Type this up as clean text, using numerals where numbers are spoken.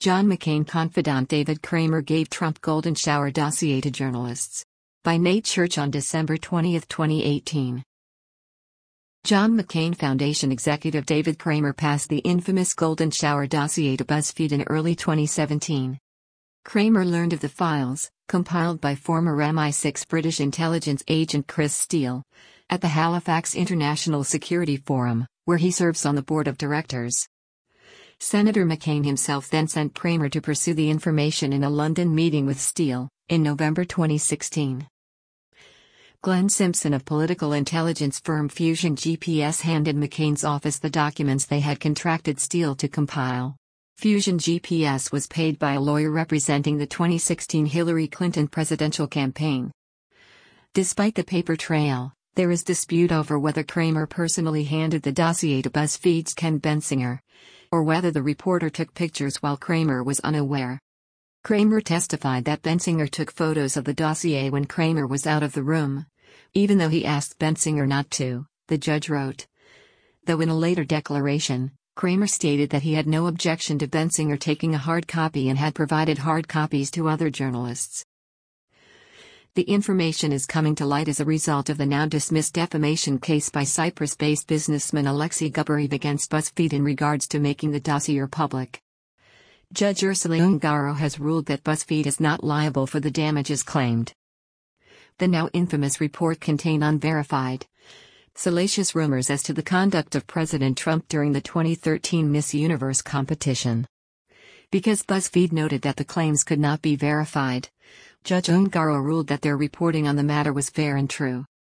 John McCain confidant David Kramer gave Trump golden shower dossier to journalists. By Nate Church on December 20, 2018. John McCain Foundation executive David Kramer passed the infamous golden shower dossier to BuzzFeed in early 2017. Kramer learned of the files, compiled by former MI6 British intelligence agent Chris Steele, at the Halifax International Security Forum, where he serves on the board of directors. Senator McCain himself then sent Kramer to pursue the information in a London meeting with Steele, in November 2016. Glenn Simpson of political intelligence firm Fusion GPS handed McCain's office the documents they had contracted Steele to compile. Fusion GPS was paid by a lawyer representing the 2016 Hillary Clinton presidential campaign. Despite the paper trail, there is dispute over whether Kramer personally handed the dossier to BuzzFeed's Ken Bensinger, or whether the reporter took pictures while Kramer was unaware. Kramer testified that Bensinger took photos of the dossier when Kramer was out of the room, even though he asked Bensinger not to, the judge wrote. Though in a later declaration, Kramer stated that he had no objection to Bensinger taking a hard copy and had provided hard copies to other journalists. The information is coming to light as a result of the now dismissed defamation case by Cyprus-based businessman Alexei Gubarev against BuzzFeed in regards to making the dossier public. Judge Ursula Ungaro has ruled that BuzzFeed is not liable for the damages claimed. The now infamous report contained unverified, salacious rumors as to the conduct of President Trump during the 2013 Miss Universe competition. Because BuzzFeed noted that the claims could not be verified, Judge Ungaro ruled that their reporting on the matter was fair and true.